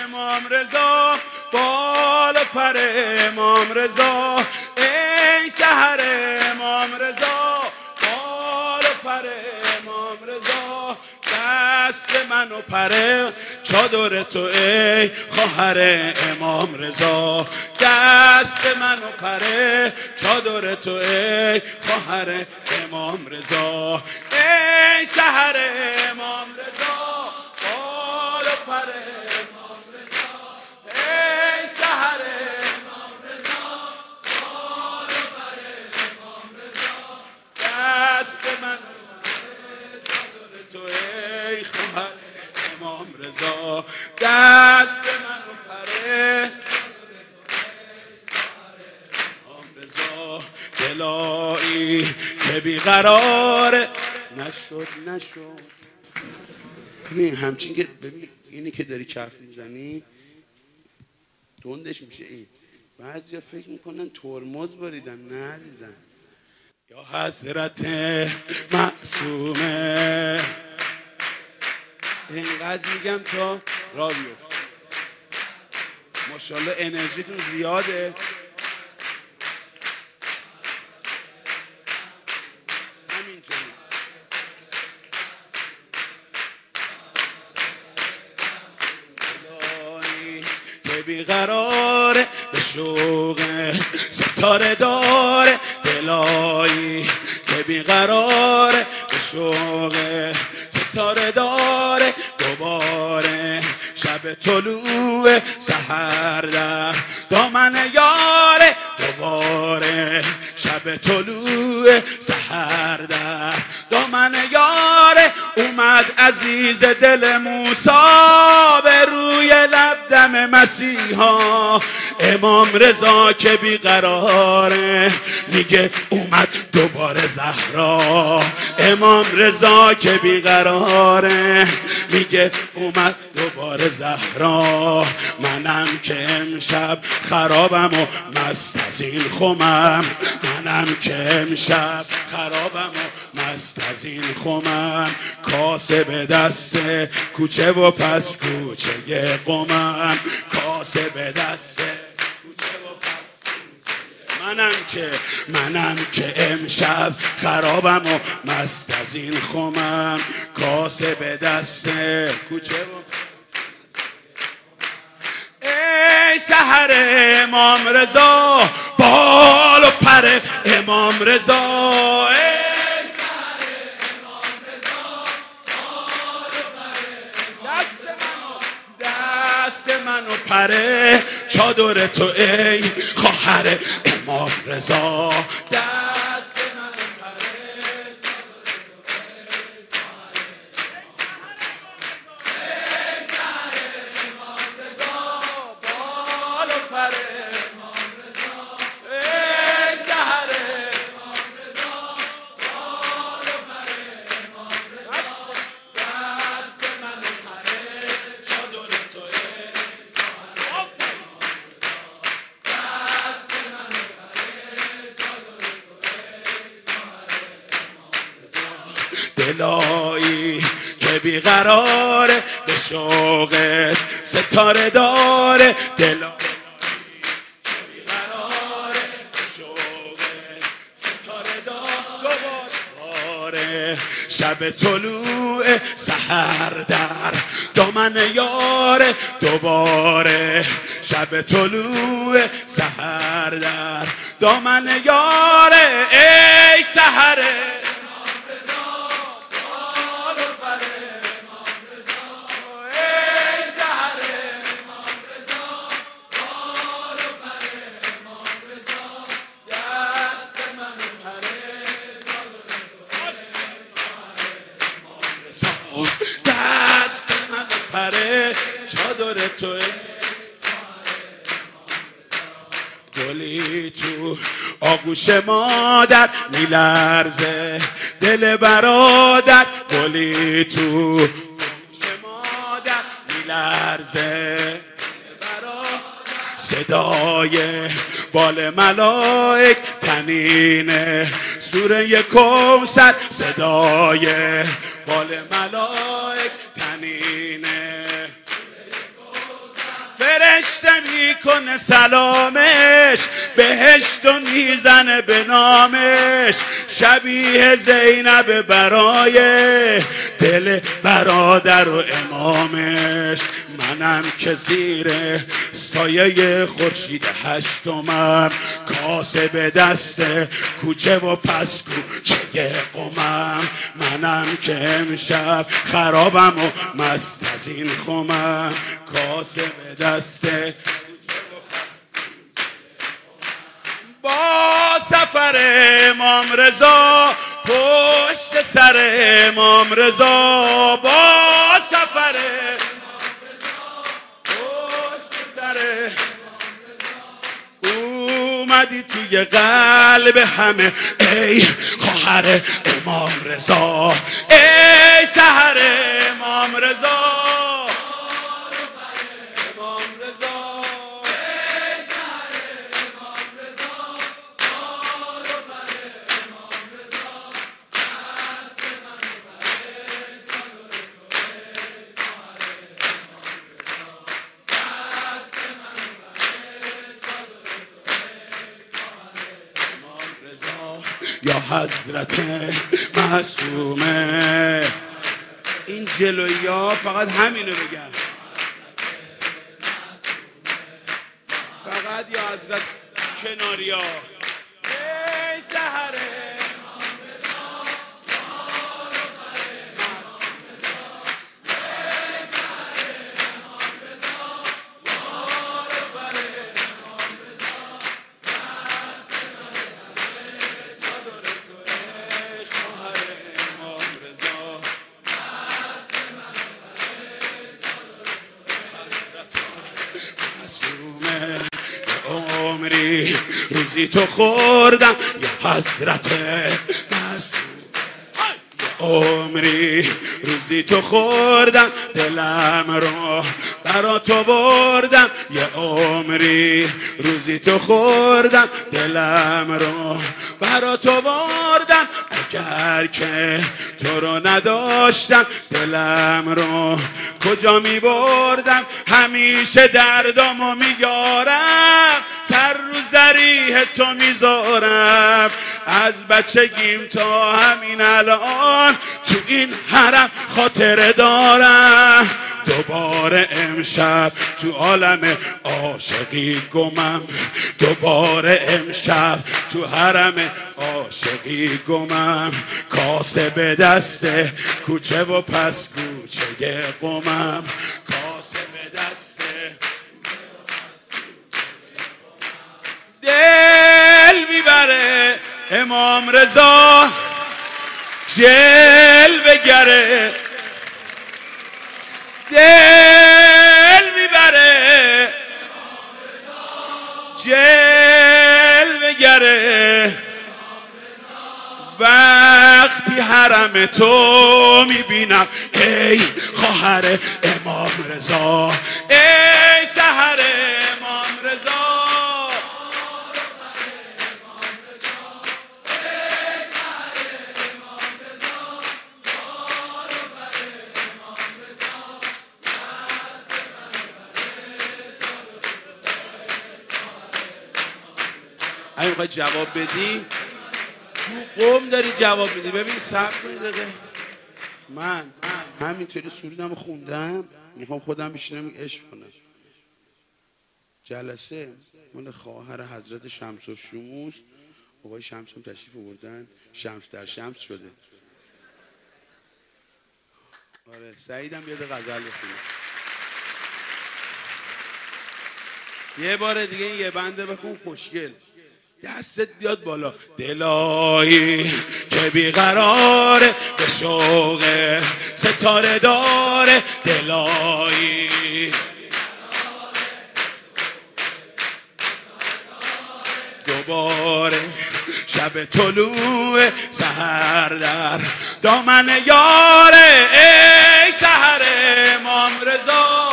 امام رضا، بال و پر امام رضا، ای سحر امام رضا، بال و پر امام رضا، دست من و پر چادر تو ای خواهر امام رضا، دست من و پر چادر تو ای خواهر امام رضا، ای سحر امام رضا، بال و پر امام رضا، ای سحر امام رضا، بال و پر امام رضا، دست من و پر چادر تو ای خواهر امام رضا، دست من و پر امام رضا، دلایی که بیقراره نشد. ببین همچین که ببین اینی که داری کف میزنی تندش میشه. این بعضیا فکر میکنن ترمز باریدم. نه عزیزم. یا حضرت معصومه، اینقدر میگم تا راه بیفته. ماشاءالله انرژیتون زیاده. همینطوری که بیقراره به شوق ستاره داره، دلایی که بیقراره به شوق ستاره داره، دوباره شب طلوع سحر در دامن یاره، دوباره شب طلوع سحر در دامن یاره، اومد عزیز دل موسی به روی لب دم مسیحا، امام رضا که بیقراره میگه اومد دوباره زهرا، امام رضا که بیقراره میگه اومد دوباره زهرا، منم که امشب خرابم و مست از این خمم، منم که امشب خرابم و مست از این خمم، کاسه به دست کوچه و پس کوچه قمم، کاسه به دست کوچه و پس کوچه، منم که امشب خرابم و مست از این خمم، کاسه به دست کوچه و ای سحر امام رضا، بال و پر امام رضا، ای سحر امام رضا، بال و پر دست من و پر چادر تو ای خواهر امام رضا، دست من و پر دلایی که بیقراره به شوقت ستاره داره، دلایی که بیقراره به شوقت ستاره داره، شب طلوع سحر در دامن یاره، دوباره شب طلوع سحر در دامن یاره، ای سحر دست من پره چادر توی، گلی تو آغوش مادر میلرزه دل برادر، گلی تو آغوش مادر میلرزه دل برادر، صدای بال ملائک تنین سوره کوثر، صدای بال ملائک تنینه میکنه سلامش، بهشت و میزنه به نامش، شبیه زینب برای دل برادر و امامش. منم که زیر سایه خورشید هشتمم، کاسه به دست کوچه و پس کوچه قمم. منم که امشب خرابم و مست از این خمم، کاسه به دست با سفر امام رضا، پشت سر امام رضا، با سفر پشت سر اومدی توی قلب همه ای خواهر امام رضا، ای سحر امام رضا، امام رضا، ای سحر امام رضا، امام رضا، دست من ببره چادر تو، ای خواهر امام رضا، یا حضرت معصومه. این جلویی ها فقط همینو بگن، فقط یا حضرت کناری ها. ای سحره روزی تو خوردم یا حضرت معصوم، عمری روزی تو خوردم دلم رو برا تو بردم، یه عمری روزی تو خوردم دلم رو برا تو بردم. اگر که تو رو نداشتم دلم رو کجا می بردم، همیشه دردامو میارم، سر رو ذریح تو میذارم، از بچگیم تا همین الان تو این حرم خاطره دارم. دوباره امشب تو عالم عاشقی گمم، دوباره امشب تو حرم عاشقی گمم، کاسه به دست کوچه و پس کوچه قمم، کاسه به دست دل میبره امام رضا، جلوه گره دل میبره، جلوه گره وقتی حرم تو میبینم، ای خواهر امام رضا، ای سحر امام رضا، اگه میخوای جواب بدی تو قوم داری جواب میدی. ببین صبر کنید دقیقه، من همینطوری سرودم خوندم، میخوام خودم بشینم عشق کنم. جلسه مال خواهر حضرت شمس الشموس، آقای شمس هم تشریف آوردن، شمس در شمس شده. آره سعیدم بیاد غزل بخونه یه بار دیگه. این یه بنده بخون خوشگل، دستت بیاد بالا. دلایی که بیقراره به شوق ستاره داره، دلایی دوباره شب طلوع سحر در دامن یاره، ای سحر امام رضا،